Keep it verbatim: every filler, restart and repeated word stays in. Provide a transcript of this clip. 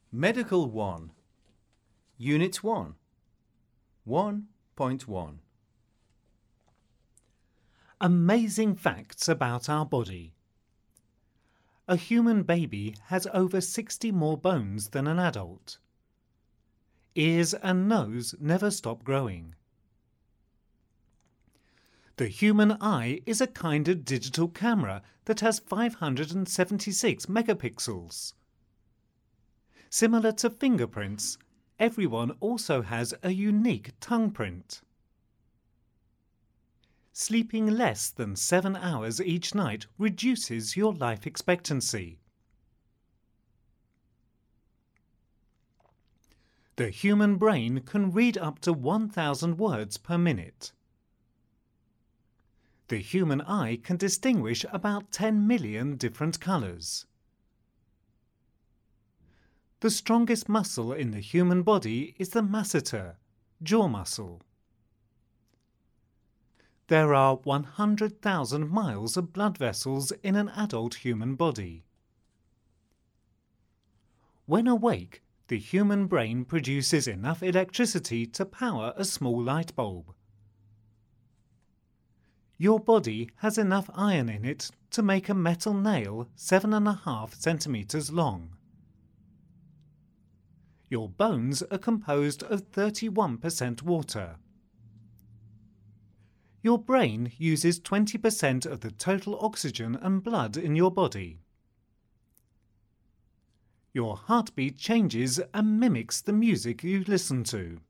Medical one, Unit one, one point one. Amazing facts about our body. A human baby has over sixty more bones than an adult. Ears and nose never stop growing. The human eye is a kind of digital camera that has five hundred seventy-six megapixels. Similar to fingerprints, everyone also has a unique tongue print. Sleeping less than seven hours each night reduces your life expectancy. The human brain can read up to one thousand words per minute. The human eye can distinguish about ten million different colours. The strongest muscle in the human body is the masseter, jaw muscle. There are one hundred thousand miles of blood vessels in an adult human body. When awake, the human brain produces enough electricity to power a small light bulb. Your body has enough iron in it to make a metal nail seven and a half centimetres long. Your bones are composed of thirty-one percent water. Your brain uses twenty percent of the total oxygen and blood in your body. Your heartbeat changes and mimics the music you listen to.